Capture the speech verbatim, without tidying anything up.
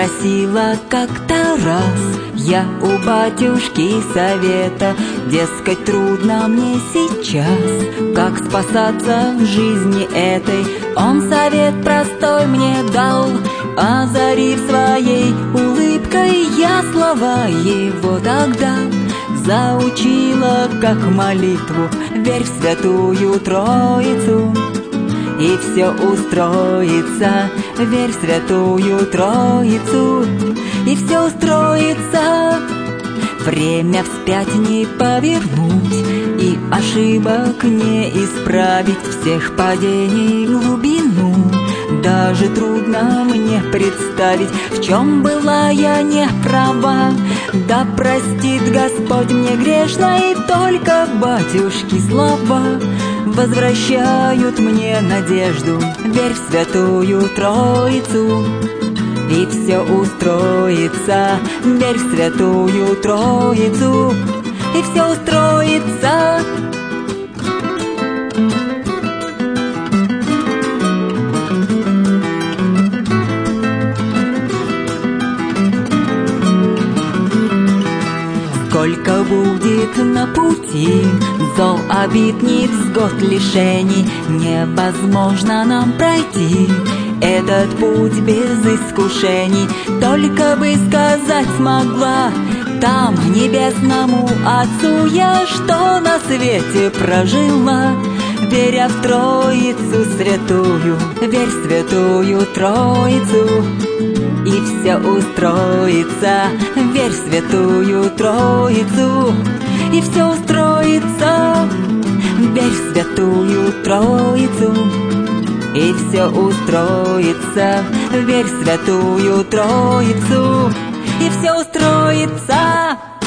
Спросила как-то раз я у батюшки совета, дескать, трудно мне сейчас, как спасаться в жизни этой. Он совет простой мне дал, озарив своей улыбкой, я слова его тогда заучила как молитву: верь в Святую Троицу, и все устроится. Верь в Святую Троицу, и все устроится. Время вспять не повернуть, и ошибок не исправить, всех падений глубину даже трудно мне представить, в чем была я не права. Да простит Господь мне грешной, только батюшки слова возвращают мне надежду. Верь в Святую Троицу, и все устроится. Верь в Святую Троицу, и все устроится. Сколько будет на пути зол, обид, невзгод, лишений, невозможно нам пройти этот путь без искушений. Только бы сказать смогла там небесному Отцу я, что на свете прожила, веря в Троицу святую. Верь в Святую Троицу, и все устроится. Верь в Святую Троицу, и все устроится. Верь в Святую Троицу, и все устроится. Верь в Святую Троицу, и все устроится.